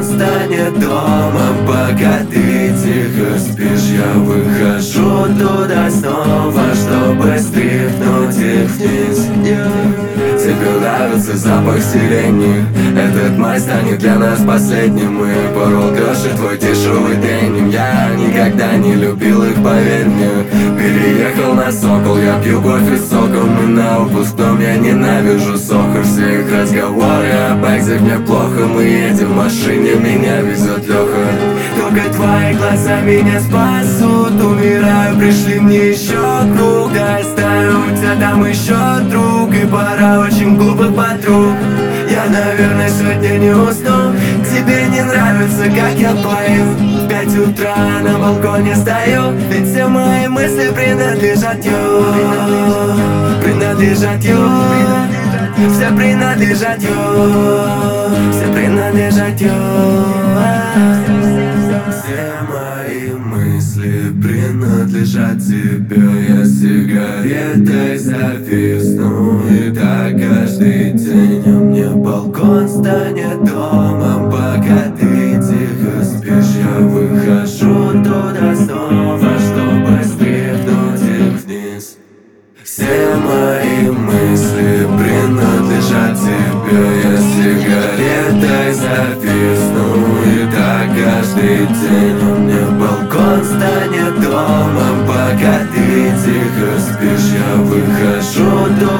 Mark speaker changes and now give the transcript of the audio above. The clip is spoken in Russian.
Speaker 1: станет домом. Пока ты тихо спишь, я выхожу туда снова, чтобы стряхнуть их вниз. Тебе нравится запах сирени, этот май станет для нас последним. И порол крошит твой дешевый деним. Я никогда не любил их, поверь мне. Переехал на Сокол, я пью кофе с соком. И на выпускном я ненавижу Сохо. Все их разговоры об экзе мне плохо. Мы едем в машине, меня везет Леха. Только твои глаза меня спасут. Умираю, пришли мне еще круг. Да оставим, у тебя там еще друг. И пора очень глупых подруг. Я, наверное, сегодня не усну. Тебе не нравится, как я пою. В 5 утра на балконе стою. Ведь все мои мысли принадлежат ю. Принадлежат ю. Все принадлежат ю. Все принадлежат ю. Все мои мысли принадлежат тебе. Я сигаретой зависну. И так каждый день. А мне балкон станет домом. Пока ты тихо спишь, я выхожу туда снова, чтобы стряхнуть их вниз. Все мои мысли принадлежат тебе. Я сигаретой зависну. И так каждый день. А мне балкон станет домом. Пока ты тихо спишь, я выхожу туда